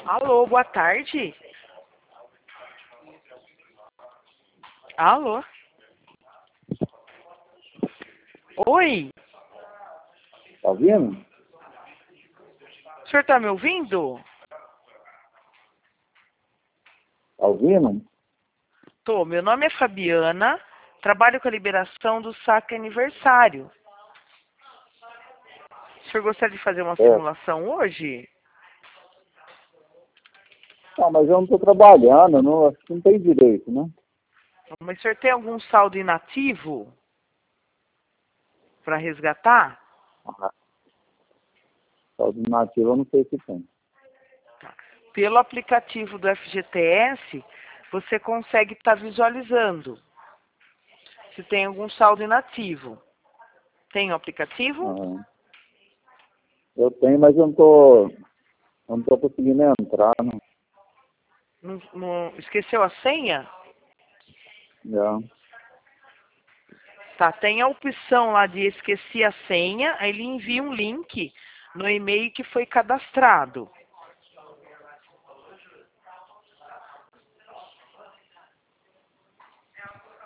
Alô, boa tarde. Alô? Oi, Tá ouvindo? o senhor tá me ouvindo? Tá ouvindo? Tô, meu nome é Fabiana, trabalho com a liberação do saque aniversário. O senhor gostaria de fazer uma simulação hoje? Ah, mas eu não tô trabalhando, não, acho que não tem direito, né? Mas o senhor tem algum saldo inativo para resgatar? Ah, saúde nativa eu não sei se tem. Pelo aplicativo do FGTS, você consegue estar visualizando se tem algum saldo inativo. Tem o aplicativo? Aham. Eu tenho, mas eu não tô conseguindo entrar, não. Esqueceu a senha? Já. Tá, tem a opção lá de esqueci a senha, aí ele envia um link no e-mail que foi cadastrado.